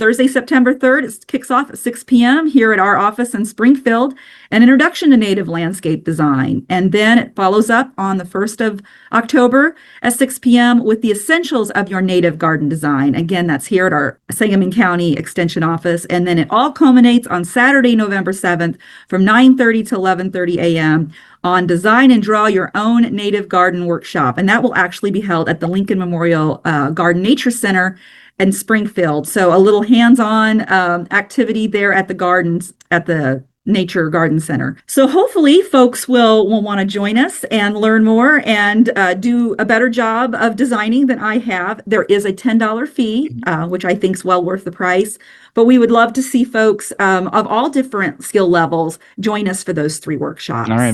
Thursday, September 3rd, it kicks off at 6 p.m. here at our office in Springfield, an introduction to native landscape design. And then it follows up on the 1st of October at 6 p.m. with the essentials of your native garden design. Again, that's here at our Sangamon County Extension office. And then it all culminates on Saturday, November 7th from 9:30 to 11:30 a.m. on Design and Draw Your Own Native Garden Workshop. And that will actually be held at the Lincoln Memorial Garden Nature Center in Springfield. So a little hands-on activity there at the gardens, at the Nature Garden Center. So hopefully folks will want to join us and learn more and do a better job of designing than I have. There is a $10 fee, which I think is well worth the price. But we would love to see folks of all different skill levels join us for those 3 workshops. All right.